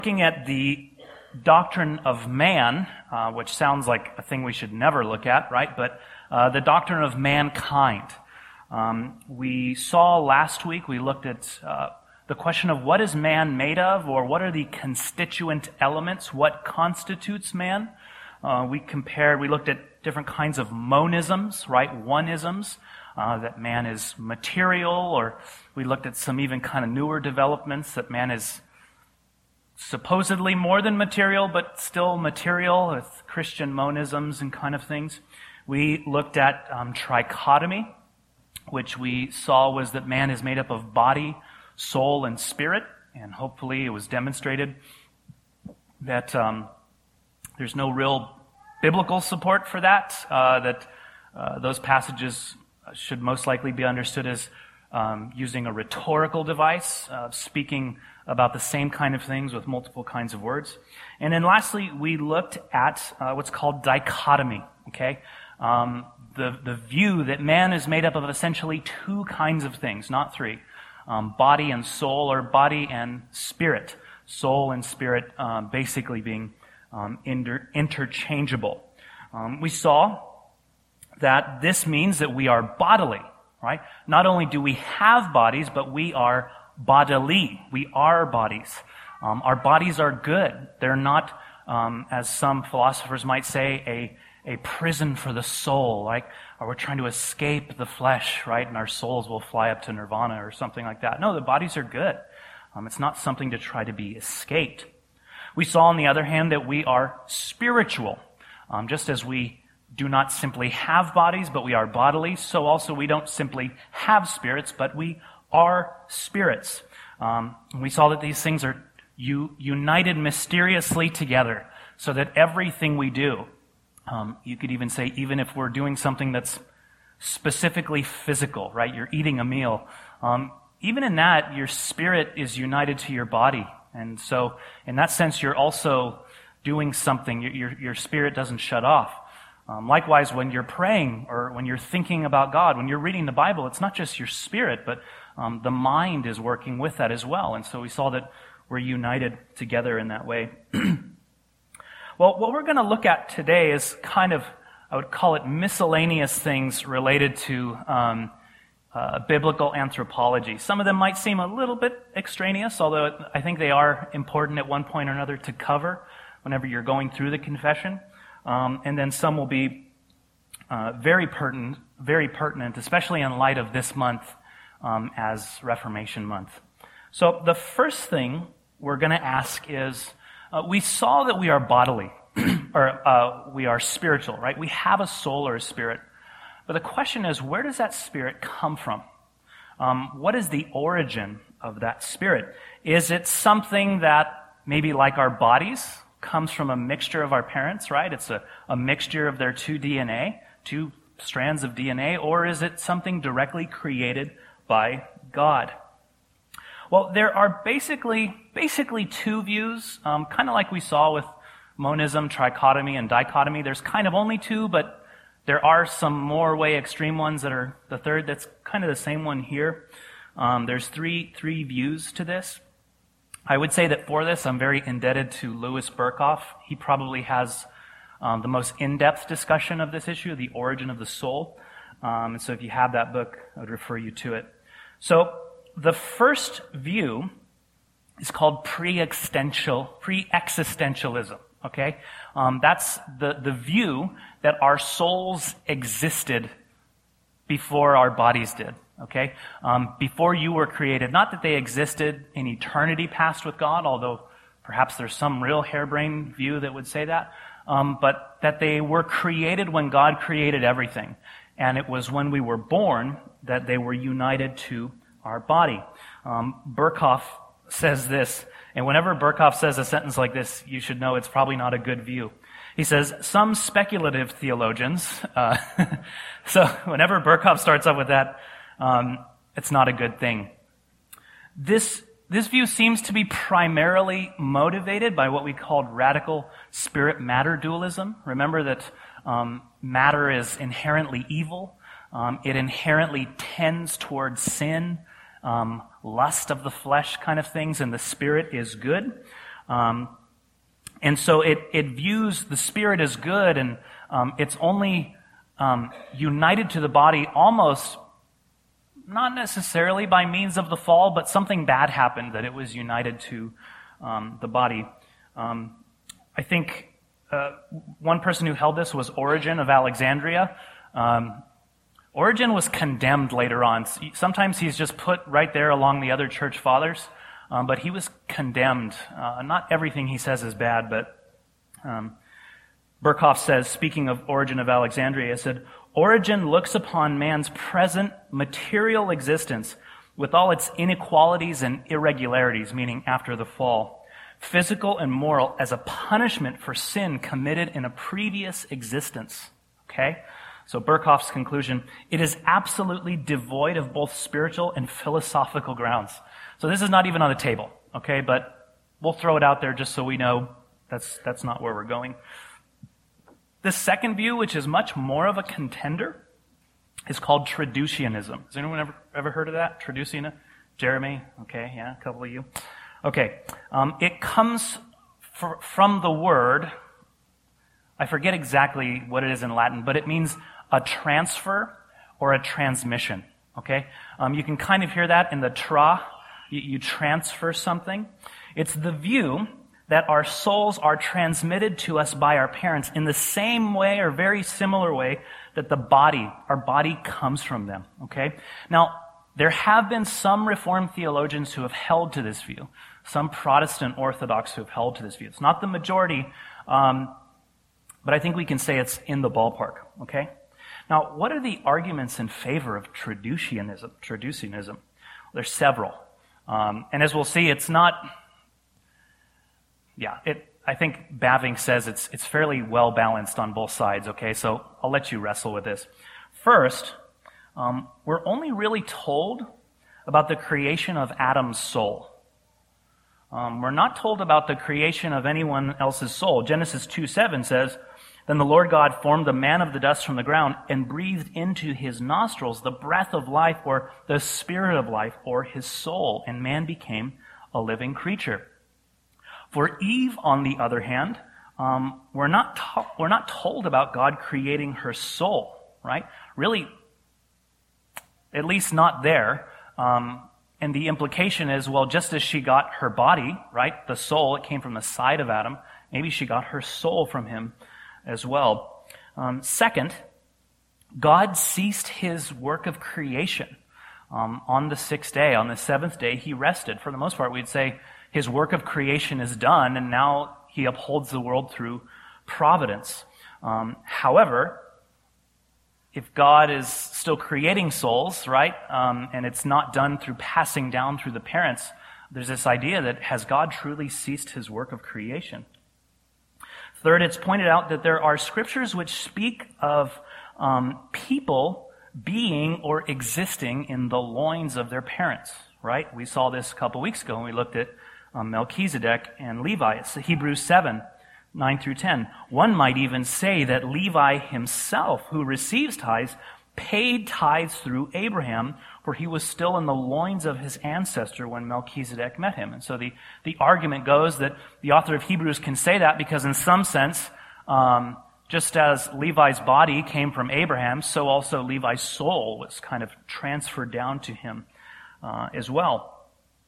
Looking at the doctrine of man, which sounds like a thing we should never look at, right? But the doctrine of mankind. We saw last week, we looked at the question of what is man made of, or what are the constituent elements, what constitutes man. We looked at different kinds of monisms, right? One-isms, that man is material, or we looked at some even kind of newer developments that man is supposedly more than material, but still material, with Christian monisms and kind of things. We looked at trichotomy, which we saw was that man is made up of body, soul, and spirit, and hopefully it was demonstrated that there's no real biblical support for that, those passages should most likely be understood as using a rhetorical device, speaking about the same kind of things with multiple kinds of words. And then lastly, we looked at what's called dichotomy, okay? The view that man is made up of essentially two kinds of things, not three. Body and soul, or body and spirit. Soul and spirit basically being interchangeable. We saw that this means that we are bodily, right? Not only do we have bodies, but we are bodily. We are bodies. Our bodies are good. They're not, as some philosophers might say, a prison for the soul, like, or we're trying to escape the flesh, right? And our souls will fly up to nirvana or something like that. No, the bodies are good. It's not something to try to be escaped. We saw, on the other hand, that we are spiritual. Just as we do not simply have bodies, but we are bodily, so also we don't simply have spirits, but we are spirits. We saw that these things are united mysteriously together, so that everything we do, you could even say, even if we're doing something that's specifically physical, right? You're eating a meal. Even in that, your spirit is united to your body. And so, in that sense, you're also doing something. Your spirit doesn't shut off. Likewise, when you're praying or when you're thinking about God, when you're reading the Bible, it's not just your spirit, but the mind is working with that as well. And so we saw that we're united together in that way. Well, what we're going to look at today is kind of, I would call it miscellaneous things related to biblical anthropology. Some of them might seem a little bit extraneous, although I think they are important at one point or another to cover whenever you're going through the confession. And then some will be very pertinent, especially in light of this month as Reformation Month. So the first thing we're going to ask is, we saw that we are bodily, or we are spiritual, right? We have a soul or a spirit. But the question is, where does that spirit come from? What is the origin of that spirit? Is it something that, maybe like our bodies, comes from a mixture of our parents, right? It's a mixture of their two strands of DNA, or is it something directly created by God? Well, there are basically two views, kind of like we saw with monism, trichotomy, and dichotomy. There's kind of only two, but there are some more way extreme ones that are the third. That's kind of the same one here. There's three views to this. I would say that for this, I'm very indebted to Louis Berkhoff. He probably has the most in-depth discussion of this issue, the origin of the soul. And so if you have that book, I would refer you to it. So the first view is called pre-existentialism, okay? That's the view that our souls existed before our bodies did. Okay? Before you were created, not that they existed in eternity past with God, although perhaps there's some real harebrained view that would say that, but that they were created when God created everything. And it was when we were born that they were united to our body. Berkhoff says this, and whenever Berkhoff says a sentence like this, you should know it's probably not a good view. He says, some speculative theologians, so whenever Berkhoff starts up with that, it's not a good thing. This view seems to be primarily motivated by what we called radical spirit-matter dualism. Remember that matter is inherently evil. It inherently tends towards sin, lust of the flesh kind of things, and the spirit is good. And so it views the spirit as good, and it's only united to the body almost, not necessarily by means of the fall, but something bad happened that it was united to the body. I think one person who held this was Origen of Alexandria. Origen was condemned later on. Sometimes he's just put right there along the other church fathers, but he was condemned. Not everything he says is bad, but Berkhoff says, speaking of Origen of Alexandria, said, Origen looks upon man's present material existence with all its inequalities and irregularities, meaning after the fall, physical and moral, as a punishment for sin committed in a previous existence. Okay? So Berkhoff's conclusion, it is absolutely devoid of both spiritual and philosophical grounds. So this is not even on the table, okay? But we'll throw it out there just so we know that's not where we're going. The second view, which is much more of a contender, is called Traducianism. Has anyone ever heard of that? Traducianism? Jeremy? Okay, yeah, a couple of you. Okay. It comes from the word, I forget exactly what it is in Latin, but it means a transfer or a transmission. Okay? You can kind of hear that in the tra. You transfer something. It's the view that our souls are transmitted to us by our parents in the same way or very similar way that our body comes from them. Okay? Now, there have been some Reformed theologians who have held to this view. Some Protestant Orthodox who have held to this view. It's not the majority, but I think we can say it's in the ballpark. Okay? Now, what are the arguments in favor of Traducianism? There's several. And as we'll see, it's not... I think Bavinck says it's fairly well balanced on both sides, okay? So I'll let you wrestle with this. First, we're only really told about the creation of Adam's soul. We're not told about the creation of anyone else's soul. Genesis 2:7 says, Then the Lord God formed the man of the dust from the ground and breathed into his nostrils the breath of life, or the spirit of life, or his soul, and man became a living creature. For Eve, on the other hand, we're not told about God creating her soul, right? Really, at least not there. And the implication is, well, just as she got her body, right, the soul, it came from the side of Adam, maybe she got her soul from him as well. Second, God ceased his work of creation on the sixth day. On the seventh day, he rested. For the most part, we'd say his work of creation is done, and now he upholds the world through providence. However, if God is still creating souls, right, and it's not done through passing down through the parents, there's this idea that has God truly ceased his work of creation? Third, it's pointed out that there are scriptures which speak of people being or existing in the loins of their parents, right? We saw this a couple weeks ago when we looked at Melchizedek and Levi. It's Hebrews 7:9-10. One might even say that Levi himself, who receives tithes, paid tithes through Abraham, for he was still in the loins of his ancestor when Melchizedek met him. And so the argument goes that the author of Hebrews can say that because in some sense, just as Levi's body came from Abraham, so also Levi's soul was kind of transferred down to him as well.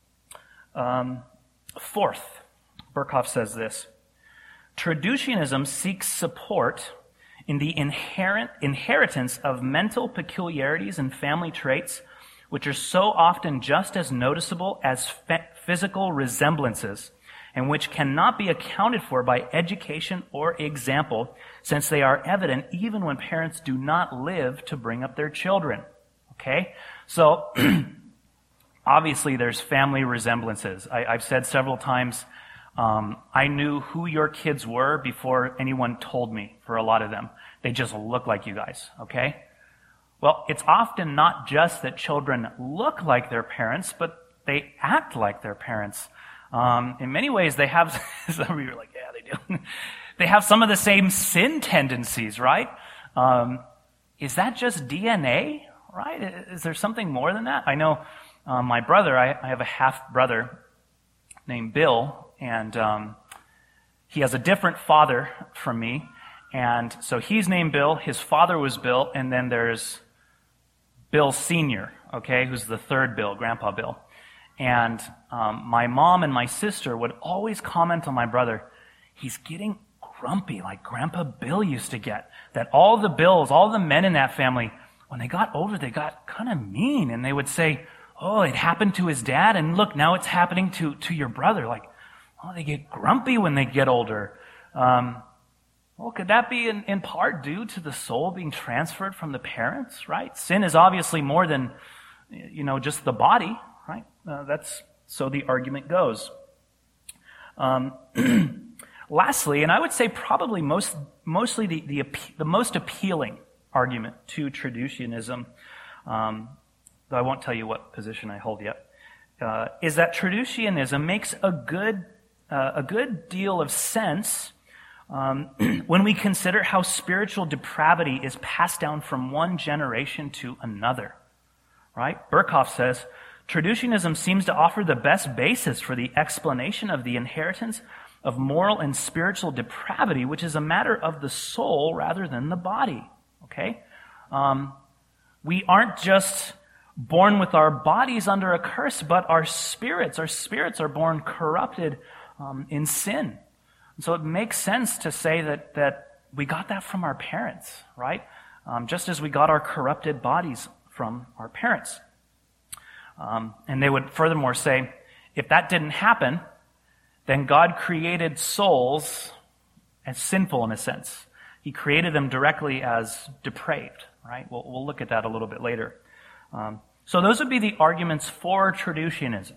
Fourth, Berkhoff says this, Traducianism seeks support in the inherent inheritance of mental peculiarities and family traits, which are so often just as noticeable as physical resemblances, and which cannot be accounted for by education or example, since they are evident even when parents do not live to bring up their children. Okay? So, obviously there's family resemblances. I've said several times, I knew who your kids were before anyone told me for a lot of them. They just look like you guys, okay? Well, it's often not just that children look like their parents, but they act like their parents. In many ways, they have, some of you are like, yeah, they do. They have some of the same sin tendencies, right? Is that just DNA, right? Is there something more than that? I know my brother, I have a half-brother named Bill, and he has a different father from me, and so he's named Bill, his father was Bill, and then there's Bill Sr., okay, who's the third Bill, Grandpa Bill. And my mom and my sister would always comment on my brother, he's getting grumpy like Grandpa Bill used to get. That all the Bills, all the men in that family, when they got older, they got kind of mean. And they would say, oh, it happened to his dad, and look, now it's happening to your brother. Like, oh, they get grumpy when they get older. Well, could that be in part due to the soul being transferred from the parents, right? Sin is obviously more than, just the body, right? That's so the argument goes. Lastly, and I would say probably mostly the most appealing argument to traducianism, though I won't tell you what position I hold yet, is that traducianism makes a good deal of sense when we consider how spiritual depravity is passed down from one generation to another. Right? Berkhoff says, traducianism seems to offer the best basis for the explanation of the inheritance of moral and spiritual depravity, which is a matter of the soul rather than the body. Okay? We aren't just born with our bodies under a curse, but our spirits are born corrupted in sin. And so it makes sense to say that we got that from our parents, right? Just as we got our corrupted bodies from our parents. And they would furthermore say, if that didn't happen, then God created souls as sinful in a sense. He created them directly as depraved, right? We'll look at that a little bit later. So those would be the arguments for traducianism.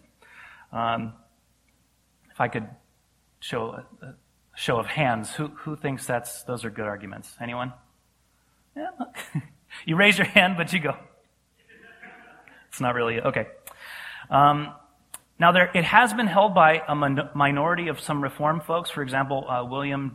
If I could show a show of hands, who thinks those are good arguments? Anyone? Yeah, look. You raise your hand, but you go. It's not really, okay. Now, it has been held by a minority of some Reformed folks. For example, William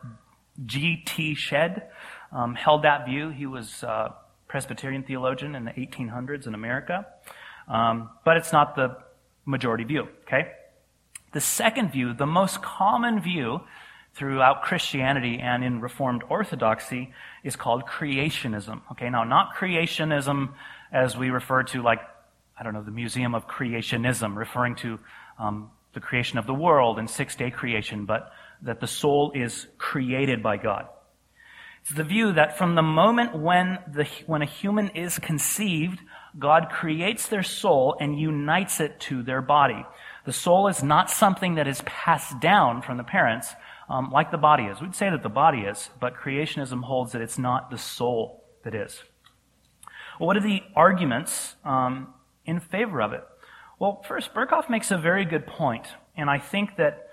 G.T. Shedd held that view. He was a Presbyterian theologian in the 1800s in America. But it's not the majority view, okay? The second view, the most common view throughout Christianity and in Reformed Orthodoxy, is called creationism. Okay, now not creationism as we refer to the Museum of Creationism, referring to the creation of the world and six-day creation, but that the soul is created by God. It's the view that from the moment when a human is conceived, God creates their soul and unites it to their body. The soul is not something that is passed down from the parents, like the body is. We'd say that the body is, but creationism holds that it's not the soul that is. Well, what are the arguments in favor of it? Well, first, Berkhoff makes a very good point, and I think that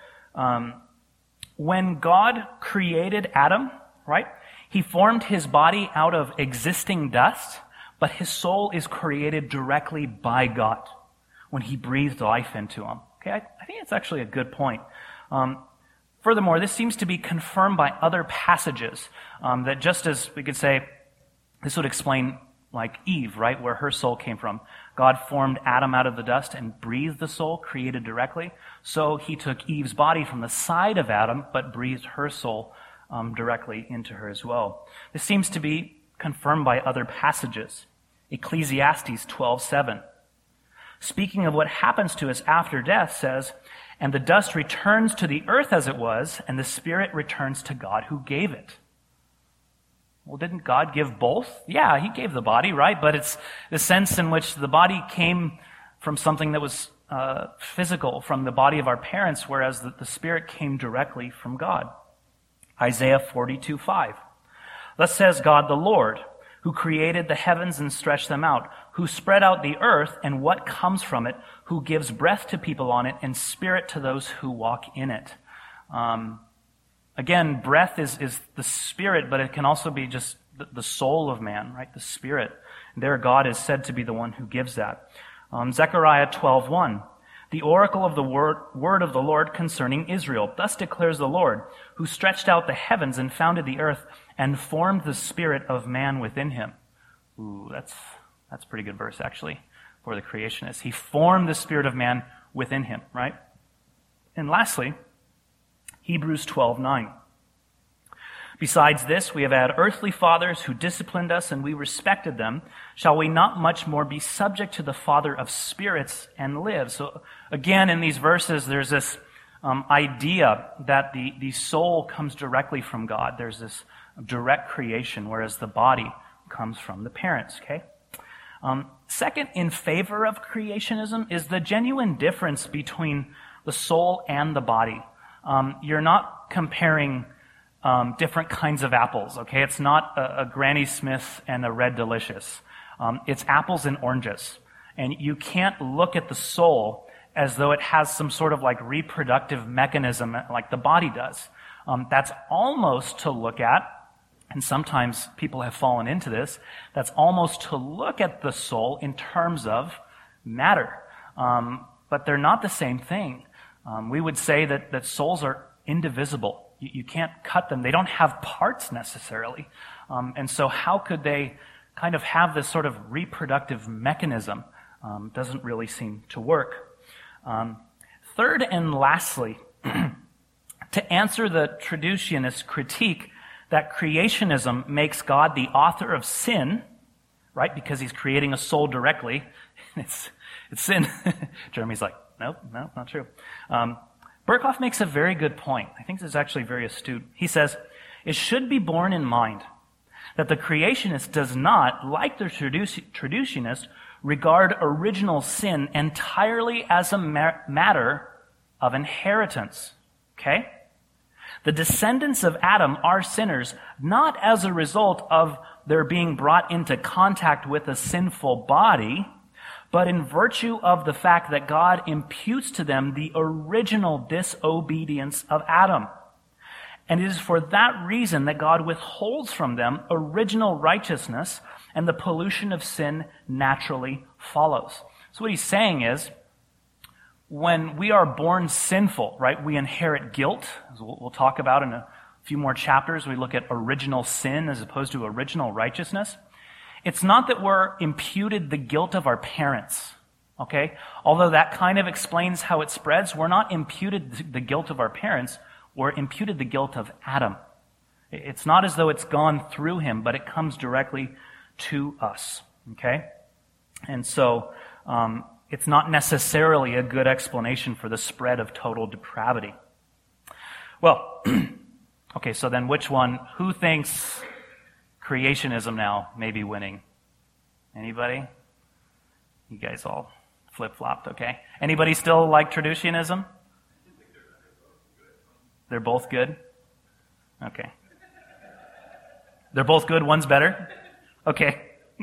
when God created Adam, right, he formed his body out of existing dust, but his soul is created directly by God when he breathed life into him. Okay, I think it's actually a good point. Furthermore, this seems to be confirmed by other passages that just as we could say, this would explain like Eve, right, where her soul came from. God formed Adam out of the dust and breathed the soul, created directly. So he took Eve's body from the side of Adam, but breathed her soul directly into her as well. This seems to be confirmed by other passages. Ecclesiastes 12:7. Speaking of what happens to us after death, says, and the dust returns to the earth as it was, and the spirit returns to God who gave it. Well, didn't God give both? Yeah, he gave the body, right? But it's the sense in which the body came from something that was physical, from the body of our parents, whereas the spirit came directly from God. Isaiah 42:5. Thus says God the Lord, who created the heavens and stretched them out, who spread out the earth and what comes from it, who gives breath to people on it and spirit to those who walk in it. Again, breath is the spirit, but it can also be just the soul of man, right? The spirit. There God is said to be the one who gives that. Zechariah 12:1. The oracle of the word of the Lord concerning Israel. Thus declares the Lord, who stretched out the heavens and founded the earth and formed the spirit of man within him. Ooh, that's a pretty good verse, actually, for the creationists. He formed the spirit of man within him, right? And lastly, Hebrews 12:9. Besides this, we have had earthly fathers who disciplined us, and we respected them. Shall we not much more be subject to the Father of spirits and live? So again, in these verses, there's this idea that the soul comes directly from God. There's this direct creation, whereas the body comes from the parents, okay? Second, in favor of creationism, is the genuine difference between the soul and the body. You're not comparing different kinds of apples, okay? It's not a Granny Smith and a Red Delicious. It's apples and oranges. And you can't look at the soul as though it has some sort of like reproductive mechanism like the body does. That's almost to look at, and sometimes people have fallen into this, that's almost to look at the soul in terms of matter. But they're not the same thing. We would say that souls are indivisible. You can't cut them. They don't have parts necessarily. And so how could they kind of have this sort of reproductive mechanism? Doesn't really seem to work. Third and lastly, to answer the traducianist critique that creationism makes God the author of sin, right? Because he's creating a soul directly. It's sin. Jeremy's like, nope, not true. Berkhoff makes a very good point. I think this is actually very astute. He says, it should be borne in mind that the creationist does not, like the traducianist, regard original sin entirely as a matter of inheritance. Okay? The descendants of Adam are sinners, not as a result of their being brought into contact with a sinful body, but in virtue of the fact that God imputes to them the original disobedience of Adam. And it is for that reason that God withholds from them original righteousness, and the pollution of sin naturally follows. So what he's saying is, when we are born sinful, right, we inherit guilt, as we'll talk about in a few more chapters. We look at original sin as opposed to original righteousness. It's not that we're imputed the guilt of our parents, okay? Although that kind of explains how it spreads, we're not imputed the guilt of our parents, we're imputed the guilt of Adam. It's not as though it's gone through him, but it comes directly to us, okay? And so, it's not necessarily a good explanation for the spread of total depravity. Well, okay, so then which one? Who thinks creationism now may be winning? Anybody? You guys all flip-flopped, okay? Anybody still like traducianism? They're both good? Okay. They're both good, one's better? Okay.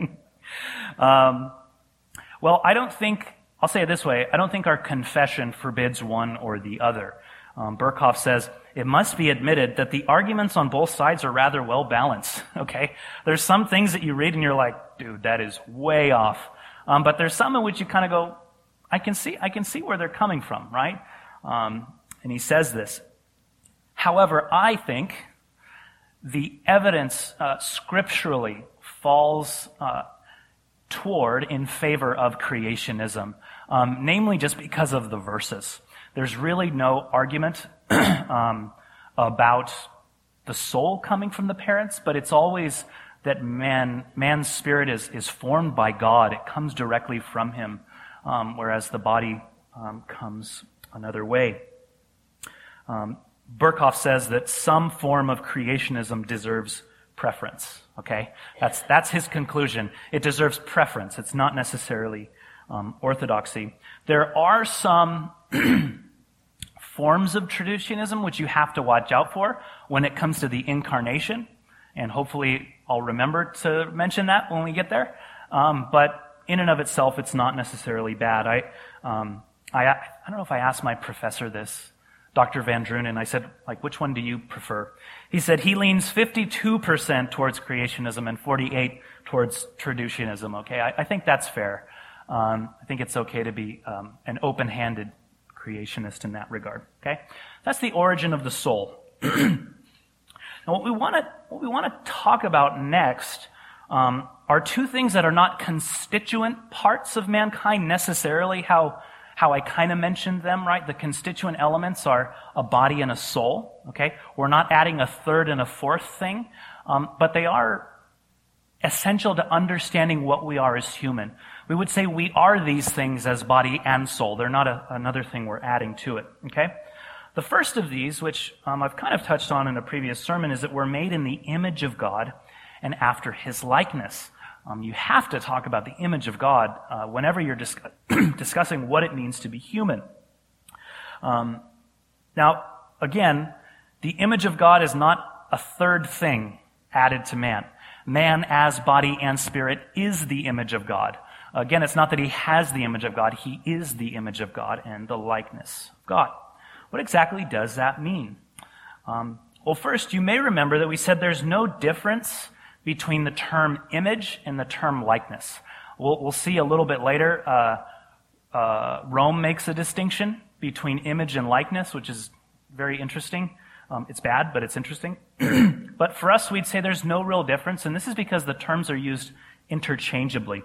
Well, I'll say it this way, I don't think our confession forbids one or the other. Berkhoff says, it must be admitted that the arguments on both sides are rather well balanced, okay? There's some things that you read and you're like, dude, that is way off. But there's some in which you kind of go, I can see where they're coming from, right? And he says this. However, I think the evidence scripturally falls toward in favor of creationism, namely just because of the verses. There's really no argument about the soul coming from the parents, but it's always that man's spirit is formed by God. It comes directly from him, whereas the body comes another way. Berkhoff says that some form of creationism deserves preference. Okay? That's his conclusion. It deserves preference. It's not necessarily orthodoxy. There are some forms of traducianism which you have to watch out for when it comes to the incarnation, and hopefully I'll remember to mention that when we get there. But in and of itself, it's not necessarily bad. I don't know if I asked my professor this, Dr. Van Drunen, I said, like, which one do you prefer? He said he leans 52% towards creationism and 48% towards traducianism, okay? I think that's fair. I think it's okay to be an open-handed creationist in that regard, okay? That's the origin of the soul. Now, what we want to talk about next are two things that are not constituent parts of mankind necessarily. How how I kind of mentioned them, right? The constituent elements are a body and a soul, okay? We're not adding a third and a fourth thing, but they are essential to understanding what we are as human. We would say we are these things as body and soul. They're not another thing we're adding to it, okay? The first of these, which I've kind of touched on in a previous sermon, is that we're made in the image of God and after his likeness. You have to talk about the image of God whenever you're discussing what it means to be human. Now, again, the image of God is not a third thing added to man. Man as body and spirit is the image of God. Again, it's not that he has the image of God, he is the image of God and the likeness of God. What exactly does that mean? Well, first, you may remember that we said there's no difference between the term image and the term likeness. We'll see a little bit later, Rome makes a distinction between image and likeness, which is very interesting. It's bad, but it's interesting. But for us, we'd say there's no real difference, and this is because the terms are used interchangeably.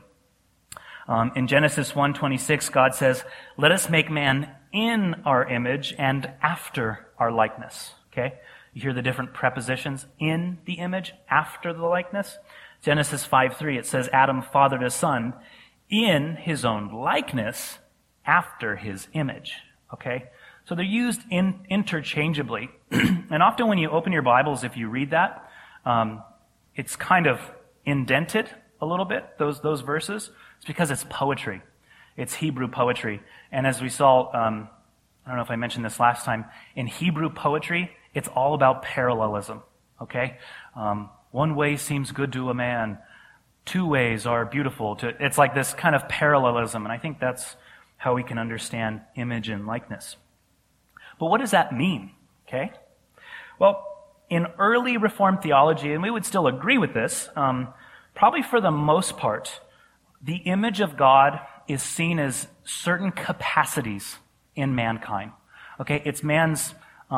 In Genesis 1:26, God says, "Let us make man in our image and after our likeness." Okay? You hear the different prepositions: in the image, after the likeness. Genesis 5:3, it says, Adam fathered a son in his own likeness after his image. Okay? So they're used interchangeably. And often when you open your Bibles, if you read that, it's kind of indented a little bit, those verses. It's because it's poetry. It's Hebrew poetry. And as we saw, I don't know if I mentioned this last time, in Hebrew poetry, it's all about parallelism, okay? One way seems good to a man. Two ways are beautiful. It's like this kind of parallelism, and I think that's how we can understand image and likeness. But what does that mean, okay? Well, in early Reformed theology, and we would still agree with this, probably for the most part, the image of God is seen as certain capacities in mankind. Okay, it's man's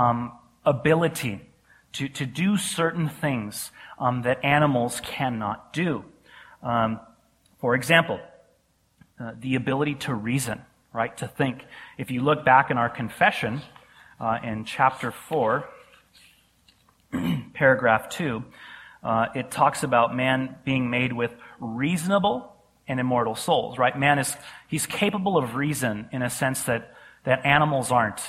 ability to do certain things that animals cannot do. For example, the ability to reason, right, to think. If you look back in our confession, in chapter 4, paragraph 2, it talks about man being made with reasonable and immortal souls, right? Man he's capable of reason in a sense that animals aren't.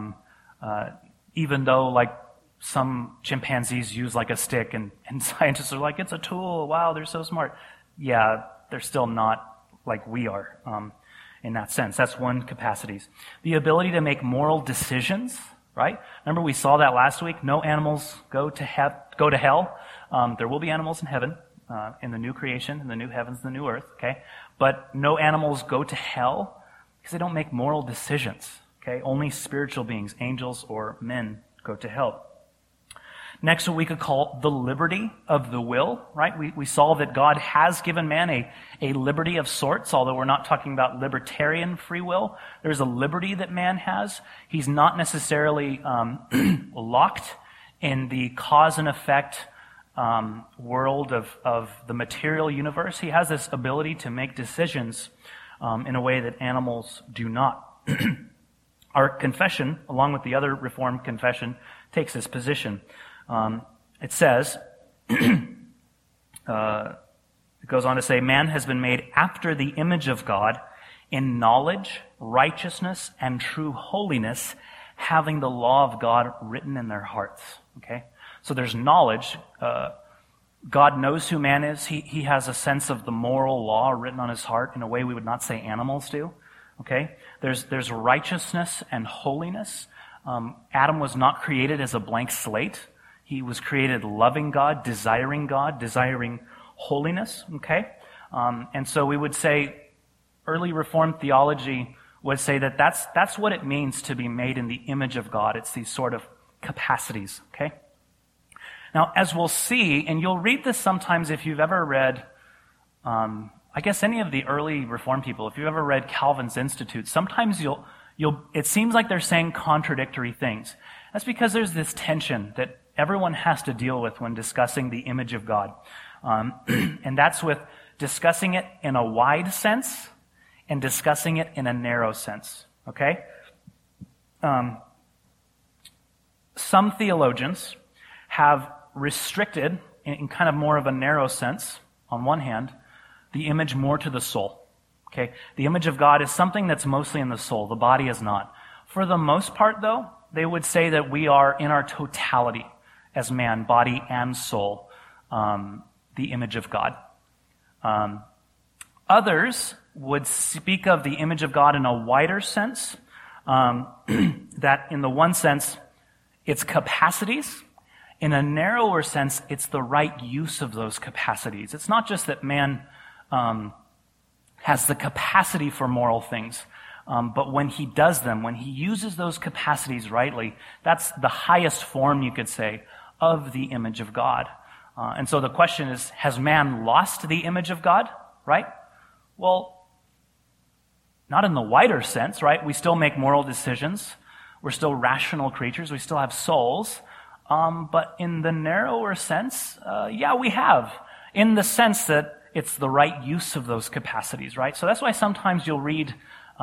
Even though, like, some chimpanzees use like a stick and scientists are like, it's a tool, wow, they're so smart. Yeah, they're still not like we are in that sense. That's one capacity. The ability to make moral decisions, right? Remember we saw that last week? No animals go to hell. There will be animals in heaven, in the new creation, in the new heavens, the new earth, okay? But no animals go to hell because they don't make moral decisions, okay? Only spiritual beings, angels or men, go to hell. Next, what we could call the liberty of the will, right? We saw that God has given man a liberty of sorts, although we're not talking about libertarian free will. There's a liberty that man has. He's not necessarily locked in the cause and effect world of the material universe. He has this ability to make decisions in a way that animals do not. Our confession, along with the other Reformed confession, takes this position. It says, it goes on to say, man has been made after the image of God in knowledge, righteousness, and true holiness, having the law of God written in their hearts. Okay? So there's knowledge. God knows who man is. He has a sense of the moral law written on his heart in a way we would not say animals do. Okay? There's righteousness and holiness. Adam was not created as a blank slate. He was created loving God, desiring holiness, okay? And so we would say early Reformed theology would say that that's what it means to be made in the image of God. It's these sort of capacities, okay? Now, as we'll see, and you'll read this sometimes if you've ever read, I guess any of the early Reformed people, if you've ever read Calvin's Institute, sometimes it seems like they're saying contradictory things. That's because there's this tension that everyone has to deal with when discussing the image of God. And that's with discussing it in a wide sense and discussing it in a narrow sense. Okay? Some theologians have restricted, in kind of more of a narrow sense, on one hand, the image more to the soul. Okay? The image of God is something that's mostly in the soul. The body is not. For the most part, though, they would say that we are in our totality as man, body and soul, the image of God. Others would speak of the image of God in a wider sense, that in the one sense, it's capacities. In a narrower sense, it's the right use of those capacities. It's not just that man has the capacity for moral things, but when he does them, when he uses those capacities rightly, that's the highest form, you could say, of the image of God. And so the question is, has man lost the image of God, right? Well, not in the wider sense, right? We still make moral decisions. We're still rational creatures. We still have souls. But in the narrower sense, yeah, we have. In the sense that it's the right use of those capacities, right? So that's why sometimes you'll read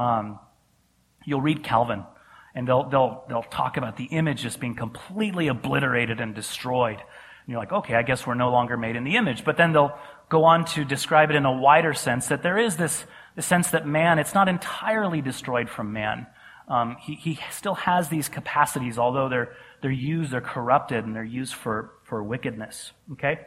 Calvin, and they'll talk about the image just being completely obliterated and destroyed. And you're like, okay, I guess we're no longer made in the image. But then they'll go on to describe it in a wider sense, that there is this sense that man, it's not entirely destroyed from man. He still has these capacities, although they're used, they're corrupted, and they're used for wickedness. Okay?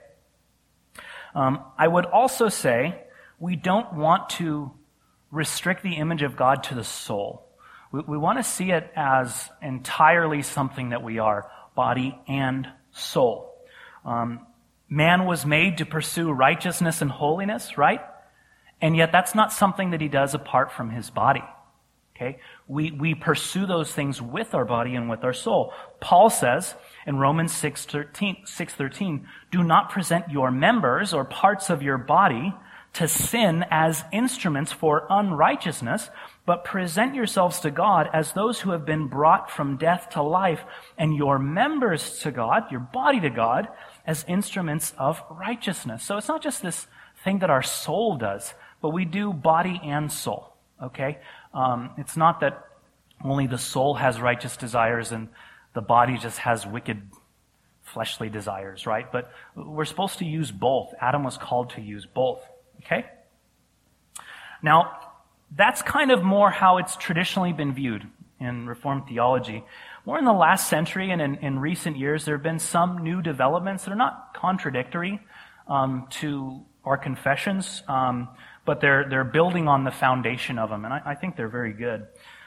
I would also say we don't want to restrict the image of God to the soul. We want to see it as entirely something that we are, body and soul. Man was made to pursue righteousness and holiness, right? And yet that's not something that he does apart from his body. Okay? We pursue those things with our body and with our soul. Paul says in Romans 6:13, do not present your members or parts of your body to sin as instruments for unrighteousness, but present yourselves to God as those who have been brought from death to life, and your members to God, your body to God, as instruments of righteousness. So it's not just this thing that our soul does, but we do body and soul. Okay? It's not that only the soul has righteous desires and the body just has wicked fleshly desires, right? But we're supposed to use both. Adam was called to use both. Okay? Now, that's kind of more how it's traditionally been viewed in Reformed theology. More in the last century and in recent years, there have been some new developments that are not contradictory to our confessions, but they're building on the foundation of them, and I think they're very good.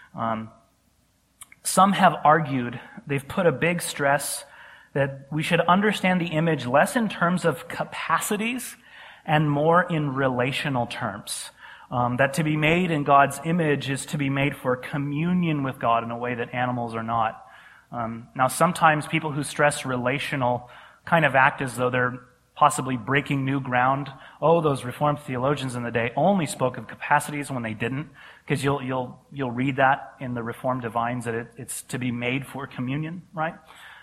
Some have argued, they've put a big stress that we should understand the image less in terms of capacities and more in relational terms. That to be made in God's image is to be made for communion with God in a way that animals are not. Now, sometimes people who stress relational kind of act as though they're possibly breaking new ground. Oh, those Reformed theologians in the day only spoke of capacities when they didn't, because you'll read that in the Reformed divines that it's to be made for communion, right?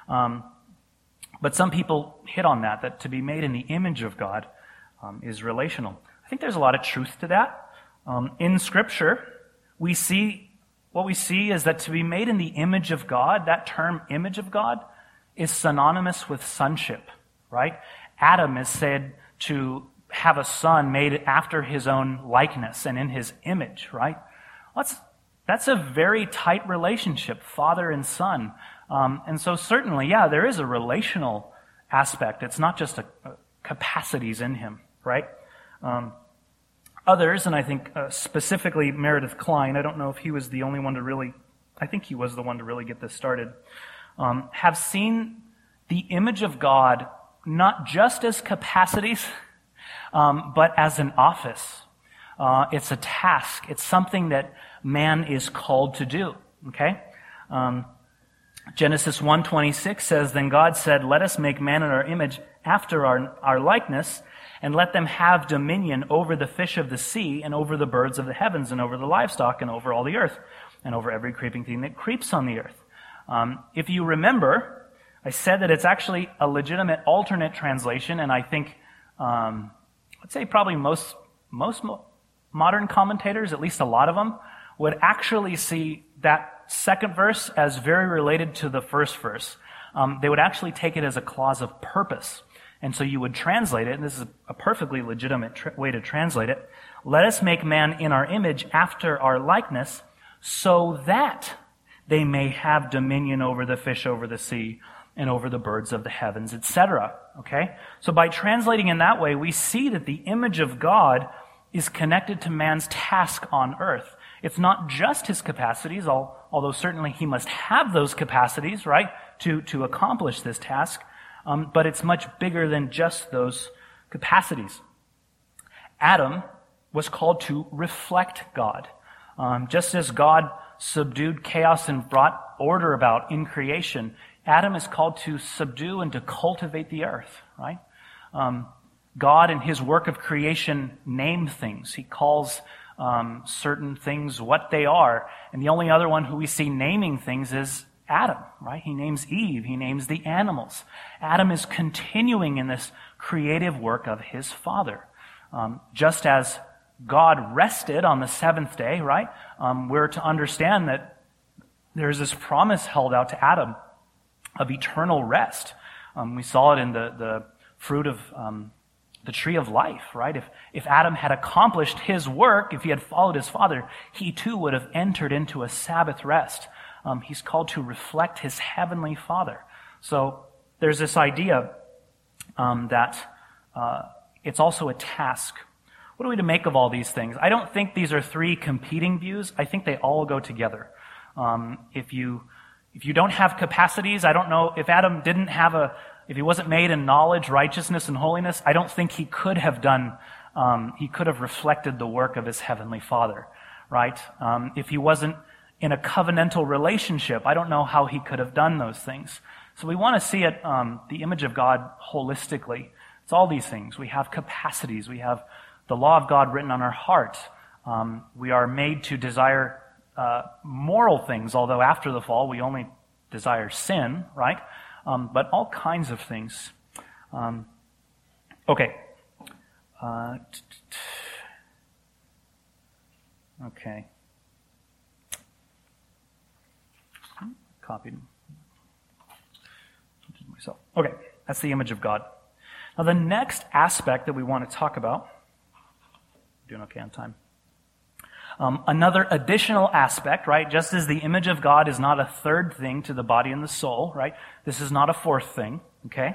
But some people hit on that to be made in the image of God is relational. I think there's a lot of truth to that. In Scripture, what we see is that to be made in the image of God, that term image of God, is synonymous with sonship, right? Adam is said to have a son made after his own likeness and in his image, right? That's a very tight relationship, father and son. And so certainly, yeah, there is a relational aspect. It's not just a capacities in him, right? Others, and I think specifically Meredith Kline, I don't know if he was the only one to really, I think he was the one to really get this started, have seen the image of God not just as capacities, but as an office. It's a task. It's something that man is called to do, okay? Genesis 1:26 says, then God said, let us make man in our image after our likeness, and let them have dominion over the fish of the sea, and over the birds of the heavens, and over the livestock, and over all the earth, and over every creeping thing that creeps on the earth. If you remember, I said that it's actually a legitimate alternate translation, and I think, I'd say probably most modern commentators, at least a lot of them, would actually see that second verse as very related to the first verse. They would actually take it as a clause of purpose. And so you would translate it, and this is a perfectly legitimate way to translate it, let us make man in our image after our likeness, so that they may have dominion over the fish over the sea and over the birds of the heavens, etc. Okay? So by translating in that way, we see that the image of God is connected to man's task on earth. It's not just his capacities, although certainly he must have those capacities, right, to accomplish this task, but it's much bigger than just those capacities. Adam was called to reflect God. Just as God subdued chaos and brought order about in creation, Adam is called to subdue and to cultivate the earth, right? God in his work of creation named things. He calls certain things what they are. And the only other one who we see naming things is Adam, right? He names Eve. He names the animals. Adam is continuing in this creative work of his Father. Just as God rested on the seventh day, right? We're to understand that there's this promise held out to Adam of eternal rest. We saw it in the fruit of the tree of life, right? If Adam had accomplished his work, if he had followed his father, he too would have entered into a Sabbath rest. He's called to reflect his heavenly Father. So there's this idea that it's also a task. What are we to make of all these things? I don't think these are three competing views. I think they all go together. If you don't have capacities, I don't know, if Adam didn't have if he wasn't made in knowledge, righteousness, and holiness, I don't think he could have reflected the work of his heavenly Father, right? If he wasn't in a covenantal relationship, I don't know how he could have done those things. So we want to see it, the image of God holistically. It's all these things. We have capacities. We have the law of God written on our heart. We are made to desire moral things, although after the fall we only desire sin, right? But all kinds of things. Okay. Okay. Copied myself. Okay, that's the image of God. Now the next aspect that we want to talk about, doing okay on time. Another additional aspect, right? Just as the image of God is not a third thing to the body and the soul, right? This is not a fourth thing, okay?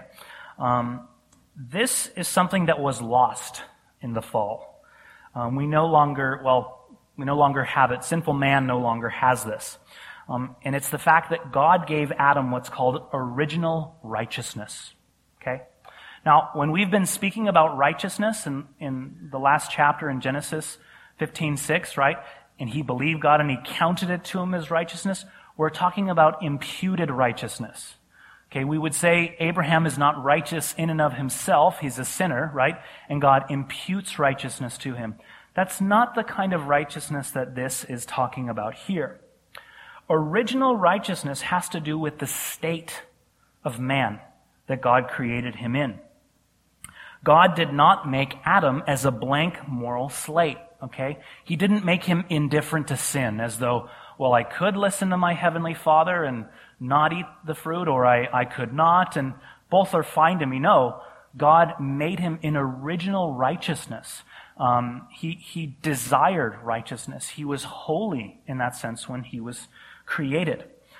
This is something that was lost in the fall. We no longer have it. Sinful man no longer has this. And it's the fact that God gave Adam what's called original righteousness, okay? Now, when we've been speaking about righteousness in the last chapter in Genesis 15:6, right? And he believed God and he counted it to him as righteousness. We're talking about imputed righteousness. Okay, we would say Abraham is not righteous in and of himself. He's a sinner, right? And God imputes righteousness to him. That's not the kind of righteousness that this is talking about here. Original righteousness has to do with the state of man that God created him in. God did not make Adam as a blank moral slate. Okay? He didn't make him indifferent to sin, as though, well, I could listen to my heavenly Father and not eat the fruit, or I could not, and both are fine to me. No, God made him in original righteousness. He desired righteousness. He was holy in that sense when he was created.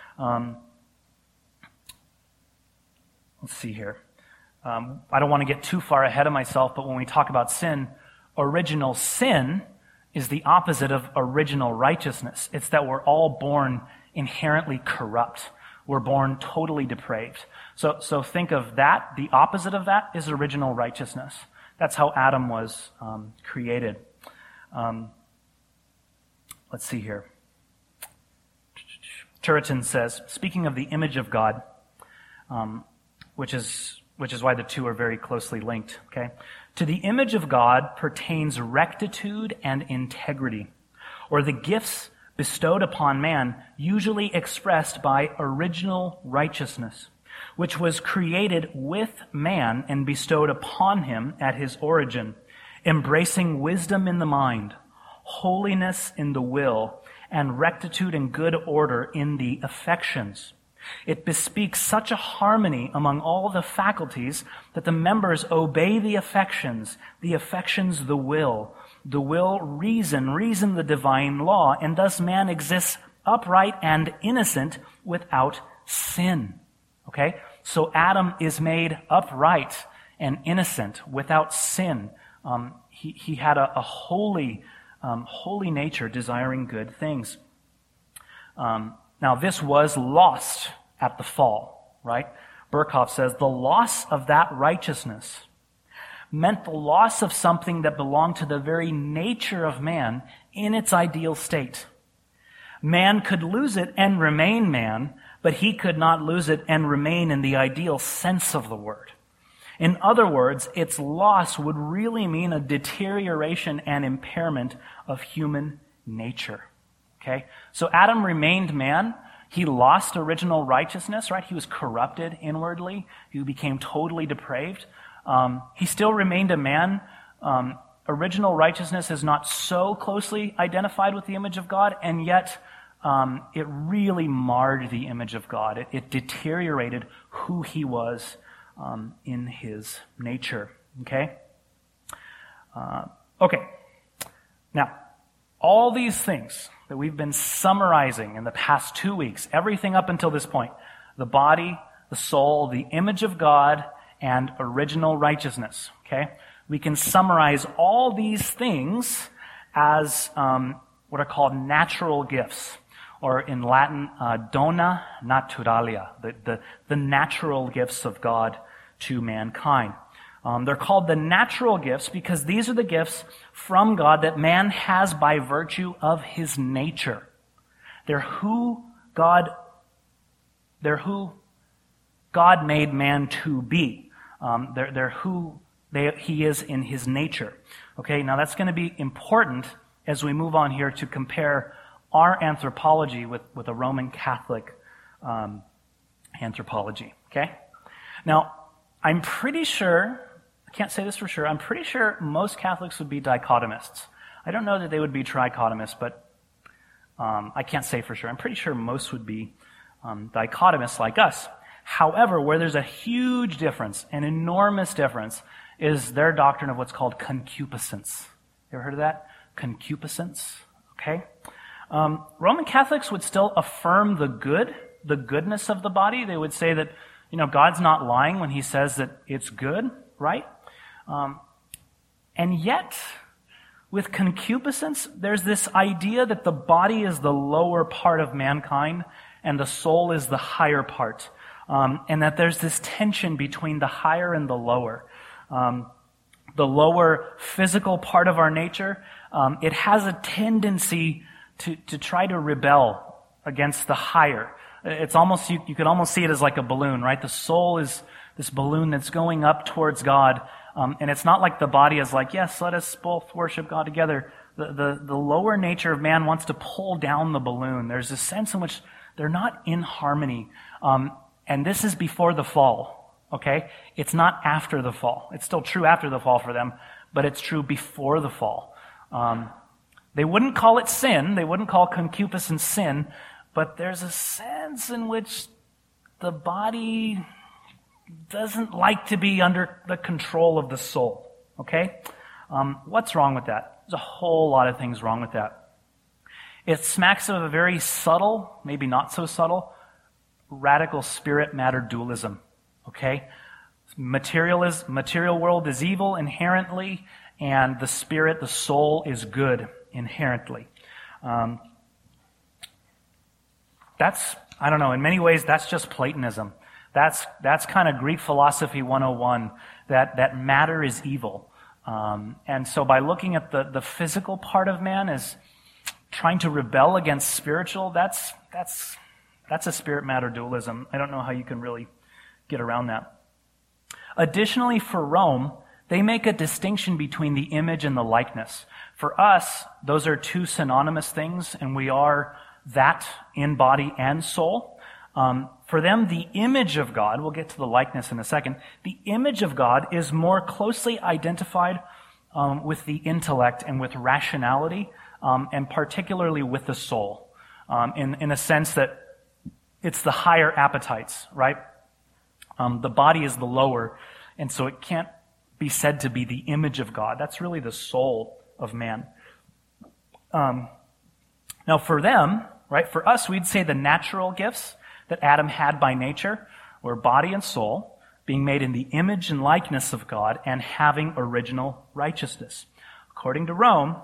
Let's see here. I don't want to get too far ahead of myself, but when we talk about sin, original sin is the opposite of original righteousness. It's that we're all born inherently corrupt. We're born totally depraved. So think of that. The opposite of that is original righteousness. That's how Adam was created. Let's see here. Turretin says, speaking of the image of God, which is why the two are very closely linked, okay? To the image of God pertains rectitude and integrity, or the gifts bestowed upon man, usually expressed by original righteousness, which was created with man and bestowed upon him at his origin, embracing wisdom in the mind, holiness in the will, and rectitude and good order in the affections. It bespeaks such a harmony among all the faculties that the members obey the affections the will reason the divine law, and thus man exists upright and innocent without sin. Okay? So Adam is made upright and innocent without sin. He had a holy nature, desiring good things. Now, this was lost at the fall, right? Berkhoff says, the loss of that righteousness meant the loss of something that belonged to the very nature of man in its ideal state. Man could lose it and remain man, but he could not lose it and remain in the ideal sense of the word. In other words, its loss would really mean a deterioration and impairment of human nature. Okay? So Adam remained man. He lost original righteousness, right? He was corrupted inwardly. He became totally depraved. He still remained a man. Original righteousness is not so closely identified with the image of God, and yet it really marred the image of God. It deteriorated who he was in his nature. Okay? Okay. Now, all these things that we've been summarizing in the past 2 weeks, everything up until this point, the body, the soul, the image of God, and original righteousness, okay? We can summarize all these things as what are called natural gifts, or in Latin, dona naturalia, the natural gifts of God to mankind. They're called the natural gifts because these are the gifts from God that man has by virtue of his nature. They're who God made man to be. They're who he is in his nature. Okay, now that's going to be important as we move on here to compare our anthropology with a Roman Catholic anthropology. Okay? Now, I'm pretty sure, I can't say this for sure, I'm pretty sure most Catholics would be dichotomists. I don't know that they would be trichotomists, but I can't say for sure. I'm pretty sure most would be dichotomists like us. However, where there's a huge difference, an enormous difference, is their doctrine of what's called concupiscence. You ever heard of that? Concupiscence? Okay? Roman Catholics would still affirm the goodness of the body. They would say that, God's not lying when he says that it's good, right? And yet, with concupiscence, there's this idea that the body is the lower part of mankind and the soul is the higher part. And that there's this tension between the higher and the lower. The lower physical part of our nature, it has a tendency to try to rebel against the higher. It's almost, you could almost see it as like a balloon, right? The soul is this balloon that's going up towards God. And it's not like the body is like, yes, let us both worship God together. The lower nature of man wants to pull down the balloon. There's a sense in which they're not in harmony. And this is before the fall, okay? It's not after the fall. It's still true after the fall for them, but it's true before the fall. They wouldn't call it sin. They wouldn't call concupiscence sin, but there's a sense in which the body doesn't like to be under the control of the soul, okay? What's wrong with that? There's a whole lot of things wrong with that. It smacks of a very subtle, maybe not so subtle, radical spirit-matter dualism, okay? Material world is evil inherently, and the spirit, the soul, is good inherently. In many ways, that's just Platonism. That's kind of Greek philosophy 101, that matter is evil. And so by looking at the physical part of man as trying to rebel against spiritual, that's a spirit-matter dualism. I don't know how you can really get around that. Additionally, for Rome, they make a distinction between the image and the likeness. For us, those are two synonymous things, and we are that in body and soul. For them, the image of God, we'll get to the likeness in a second, the image of God is more closely identified with the intellect and with rationality and particularly with the soul, in a sense that it's the higher appetites, right? The body is the lower, and so it can't be said to be the image of God. That's really the soul of man. Now for them, right, for us, we'd say the natural gifts that Adam had by nature were body and soul, being made in the image and likeness of God, and having original righteousness. According to Rome,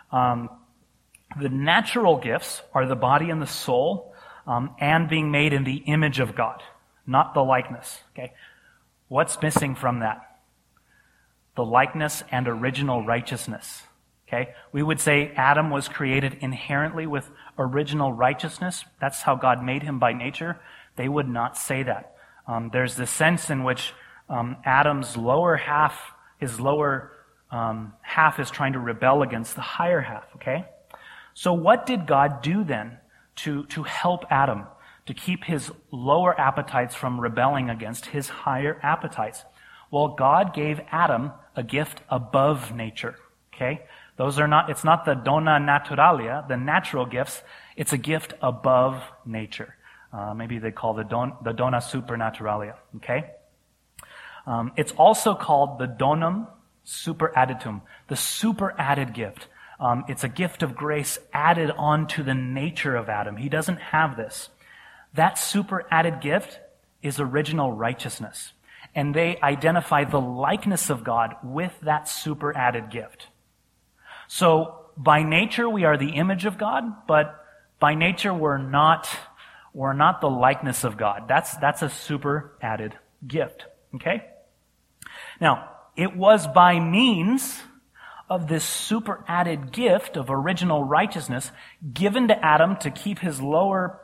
the natural gifts are the body and the soul, and being made in the image of God, not the likeness. Okay, what's missing from that? The likeness and original righteousness. Okay, we would say Adam was created inherently with original righteousness. That's how God made him by nature. They would not say that. There's this sense in which Adam's lower half, his lower half is trying to rebel against the higher half. Okay, so what did God do then to help Adam to keep his lower appetites from rebelling against his higher appetites? Well, God gave Adam a gift above nature. Okay, it's not the dona naturalia, the natural gifts. It's a gift above nature. Maybe they call the dona supernaturalia. Okay, it's also called the donum superadditum, the superadded gift. It's a gift of grace added onto the nature of Adam. He doesn't have this. That superadded gift is original righteousness. And they identify the likeness of God with that superadded gift. So by nature we are the image of God, but by nature we're not the likeness of God. That's a superadded gift. Okay? Now, it was by means of this superadded gift of original righteousness given to Adam to keep his lower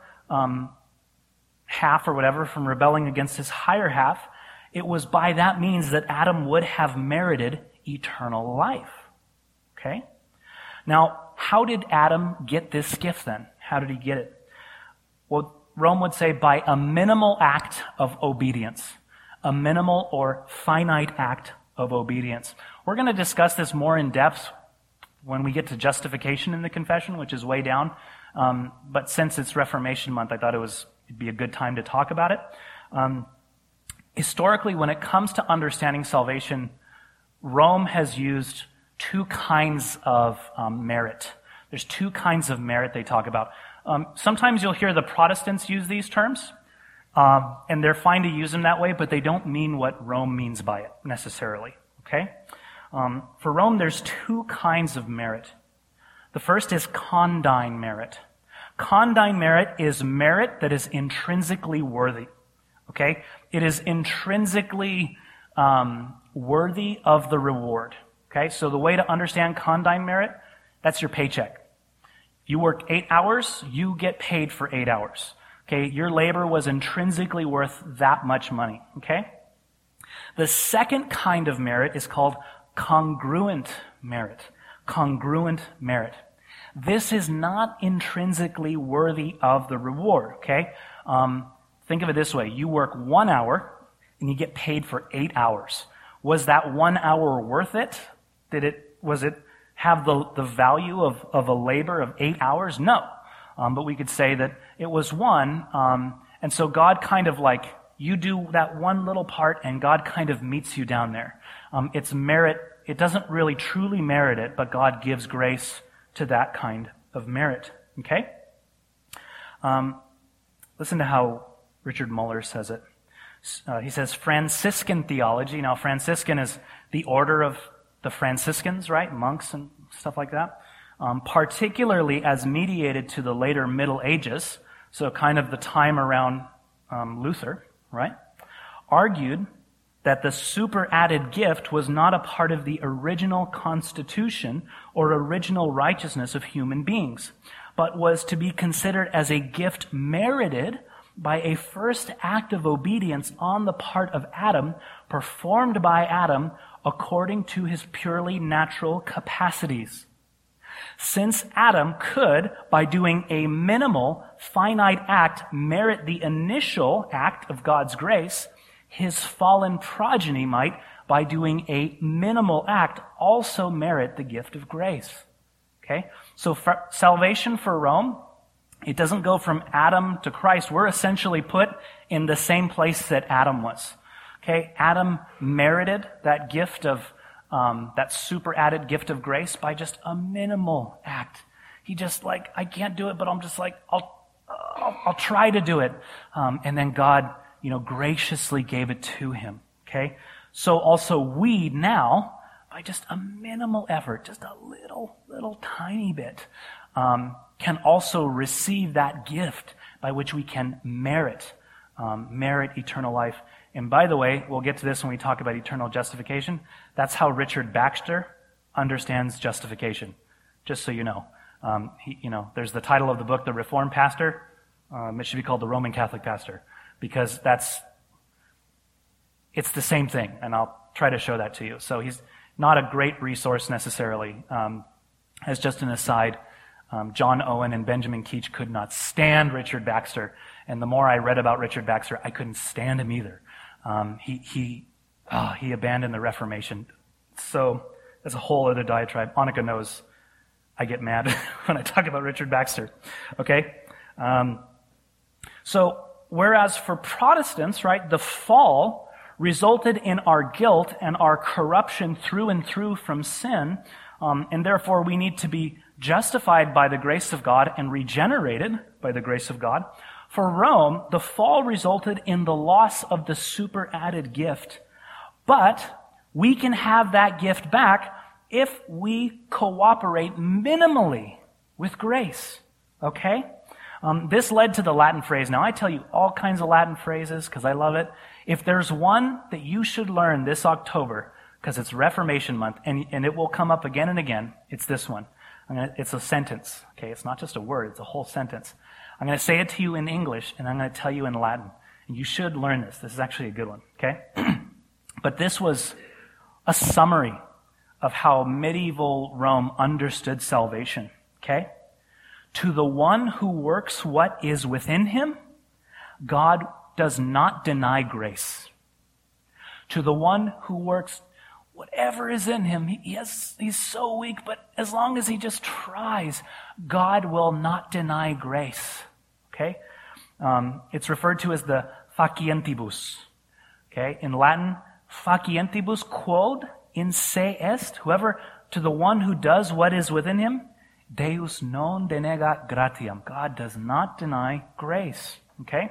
half or whatever from rebelling against his higher half. It was by that means that Adam would have merited eternal life. Okay? Now, how did Adam get this gift then? How did he get it? Well, Rome would say by a minimal act of obedience. A minimal or finite act of obedience. We're going to discuss this more in depth when we get to justification in the confession, which is way down. But since it's Reformation Month, I thought it'd be a good time to talk about it. Historically, when it comes to understanding salvation, Rome has used two kinds of merit. There's two kinds of merit they talk about. Sometimes you'll hear the Protestants use these terms, and they're fine to use them that way, but they don't mean what Rome means by it necessarily. Okay? For Rome, there's two kinds of merit. The first is condign merit. Condign merit is merit that is intrinsically worthy. Okay? It is intrinsically worthy of the reward. Okay? So the way to understand condign merit, that's your paycheck. You work 8 hours, you get paid for 8 hours. Okay? Your labor was intrinsically worth that much money. Okay? The second kind of merit is called congruent merit. Congruent merit. This is not intrinsically worthy of the reward. Okay? Think of it this way. You work 1 hour and you get paid for 8 hours. Was that 1 hour worth it? Was it have the value of a labor of 8 hours? No. But we could say that it was one. And so God kind of like, you do that one little part and God kind of meets you down there. It's merit. It doesn't really truly merit it, but God gives grace to that kind of merit. Okay? Listen to how Richard Muller says it. He says, Franciscan theology. Now, Franciscan is the order of the Franciscans, right? Monks and stuff like that. Particularly as mediated to the later Middle Ages, so kind of the time around Luther, right? Argued that the superadded gift was not a part of the original constitution or original righteousness of human beings, but was to be considered as a gift merited by a first act of obedience on the part of Adam, performed by Adam according to his purely natural capacities. Since Adam could, by doing a minimal, finite act, merit the initial act of God's grace, his fallen progeny might, by doing a minimal act, also merit the gift of grace. Okay? So salvation for Rome, it doesn't go from Adam to Christ. We're essentially put in the same place that Adam was. Okay? Adam merited that gift of, that super added gift of grace by just a minimal act. He just like, I can't do it, but I'm just like, I'll try to do it. And then God, graciously gave it to him. Okay? So also we now, by just a minimal effort, just a little tiny bit, can also receive that gift by which we can merit eternal life. And by the way, we'll get to this when we talk about eternal justification. That's how Richard Baxter understands justification, just so you know. There's the title of the book, The Reformed Pastor. It should be called The Roman Catholic Pastor, because it's the same thing, and I'll try to show that to you. So he's not a great resource necessarily. As just an aside, John Owen and Benjamin Keach could not stand Richard Baxter, and the more I read about Richard Baxter, I couldn't stand him either. He abandoned the Reformation. So that's a whole other diatribe. Annika knows I get mad when I talk about Richard Baxter. Okay? So whereas for Protestants, right, the fall resulted in our guilt and our corruption through and through from sin, and therefore we need to be justified by the grace of God and regenerated by the grace of God. For Rome, the fall resulted in the loss of the super added gift, but we can have that gift back if we cooperate minimally with grace. Okay? This led to the Latin phrase. Now, I tell you all kinds of Latin phrases because I love it. If there's one that you should learn this October, because it's Reformation Month, and it will come up again and again, it's this one. It's a sentence. Okay? It's not just a word. It's a whole sentence. I'm going to say it to you in English, and I'm going to tell you in Latin. And you should learn this. This is actually a good one. Okay? But this was a summary of how medieval Rome understood salvation. Okay? To the one who works what is within him, God does not deny grace. To the one who works whatever is in him, he's so weak, but as long as he just tries, God will not deny grace. Okay? It's referred to as the facientibus. Okay? In Latin, facientibus quod in se est, whoever, to the one who does what is within him, Deus non denega gratiam. God does not deny grace. Okay?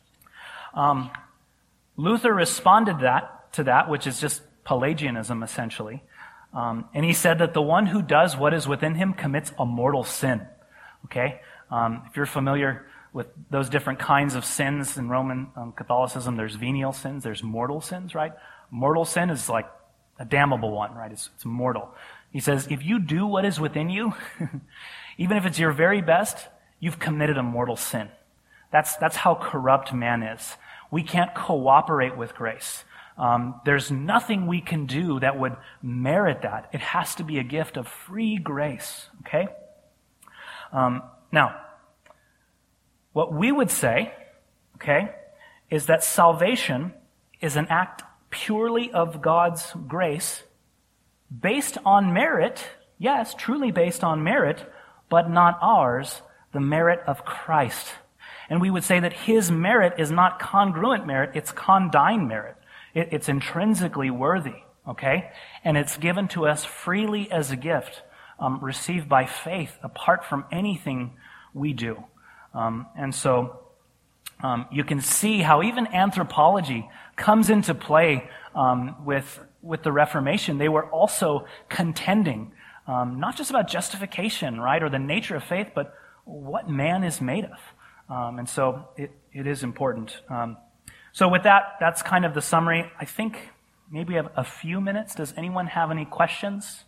Luther responded to that, which is just Pelagianism, essentially. And he said that the one who does what is within him commits a mortal sin. Okay? If you're familiar with those different kinds of sins in Roman Catholicism, there's venial sins, there's mortal sins, right? Mortal sin is like a damnable one, right? It's mortal. He says, if you do what is within you, even if it's your very best, you've committed a mortal sin. That's how corrupt man is. We can't cooperate with grace. There's nothing we can do that would merit that. It has to be a gift of free grace, okay? Now, what we would say, okay, is that salvation is an act purely of God's grace, based on merit, yes, truly based on merit, but not ours, the merit of Christ. And we would say that his merit is not congruent merit, it's condign merit. It's intrinsically worthy, okay? And it's given to us freely as a gift, received by faith, apart from anything we do. And so you can see how even anthropology comes into play with the Reformation. They were also contending, not just about justification, right, or the nature of faith, but what man is made of. And so it is important. So with that, that's kind of the summary. I think maybe we have a few minutes. Does anyone have any questions?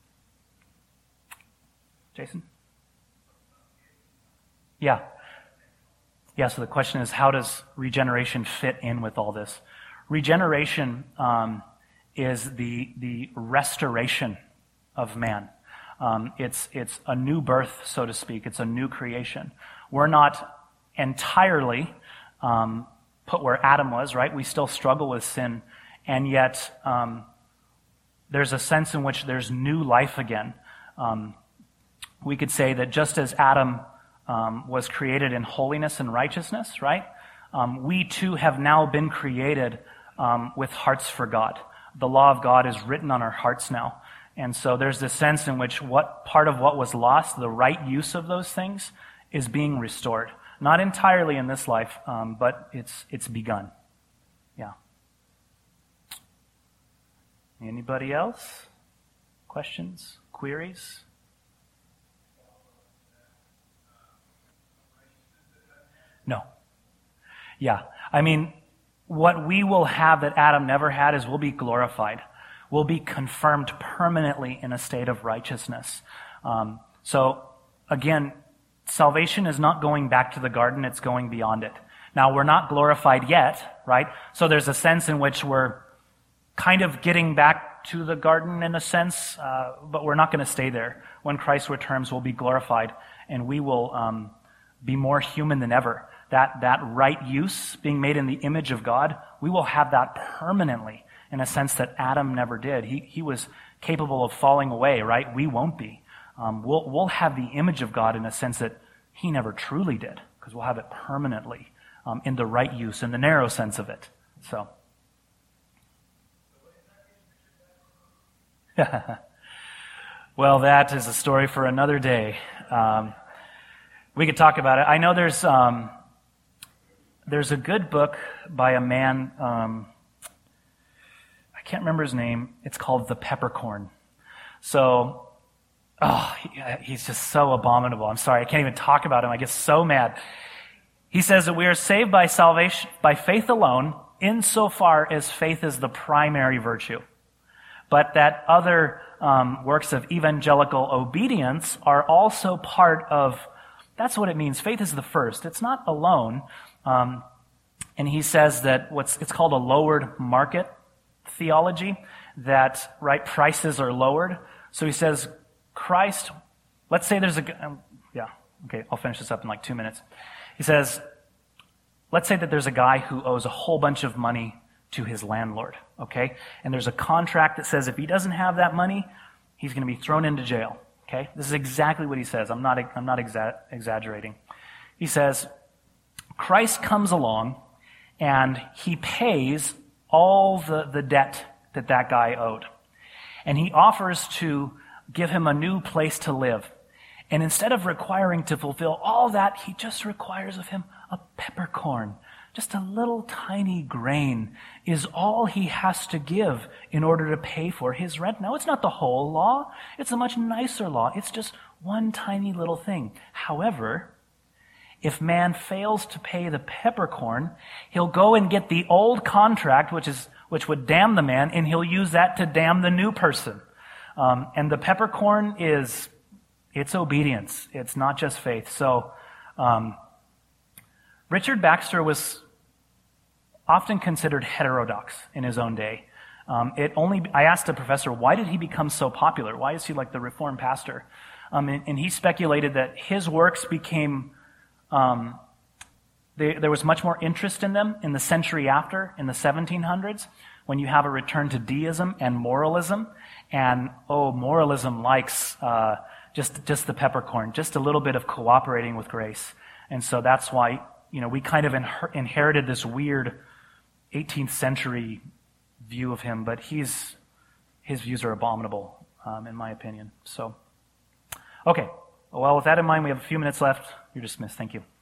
Jason? Yeah. Yeah, so the question is, how does regeneration fit in with all this? Regeneration is the restoration of man. It's a new birth, so to speak. It's a new creation. We're not entirely put where Adam was, right? We still struggle with sin, and yet there's a sense in which there's new life again. we could say that just as Adam was created in holiness and righteousness, right? We too have now been created with hearts for God. The law of God is written on our hearts now. And so there's this sense in which what part of what was lost, the right use of those things, is being restored. Not entirely in this life, but it's begun. Yeah. Anybody else? Questions? Queries? No. Yeah. I mean, what we will have that Adam never had is we'll be glorified. We'll be confirmed permanently in a state of righteousness. So, again, salvation is not going back to the garden, it's going beyond it. Now, we're not glorified yet, right? So there's a sense in which we're kind of getting back to the garden in a sense, but we're not going to stay there. When Christ returns, we'll be glorified, and we will be more human than ever. That right use, being made in the image of God, we will have that permanently in a sense that Adam never did. He was capable of falling away, right? We won't be. We'll have the image of God in a sense that he never truly did, because we'll have it permanently in the right use, in the narrow sense of it. So, well, that is a story for another day. We could talk about it. I know there's a good book by a man, I can't remember his name. It's called The Peppercorn. So, he's just so abominable. I'm sorry, I can't even talk about him. I get so mad. He says that we are saved by salvation, by faith alone, insofar as faith is the primary virtue. But that other works of evangelical obedience are also part of, that's what it means. Faith is the first. It's not alone. And he says that it's called a lowered market theology, that, right, prices are lowered. So he says, Christ, let's say there's I'll finish this up in like 2 minutes. He says, let's say that there's a guy who owes a whole bunch of money to his landlord, okay? And there's a contract that says if he doesn't have that money, he's going to be thrown into jail, okay? This is exactly what he says. I'm not exaggerating. He says, Christ comes along and he pays all the debt that guy owed. And he offers to give him a new place to live. And instead of requiring to fulfill all that, he just requires of him a peppercorn. Just a little tiny grain is all he has to give in order to pay for his rent. Now, it's not the whole law. It's a much nicer law. It's just one tiny little thing. However, if man fails to pay the peppercorn, he'll go and get the old contract, which would damn the man, and he'll use that to damn the new person. And the peppercorn it's obedience. It's not just faith. So, Richard Baxter was often considered heterodox in his own day. I asked a professor, why did he become so popular? Why is he like the Reformed pastor? And he speculated that his works became, there was much more interest in them in the century after, in the 1700s, when you have a return to deism and moralism. And, moralism likes just the peppercorn, just a little bit of cooperating with grace. And so that's why, we kind of inherited this weird 18th century view of him, but his views are abominable, in my opinion. So, okay. Well, with that in mind, we have a few minutes left. You're dismissed. Thank you.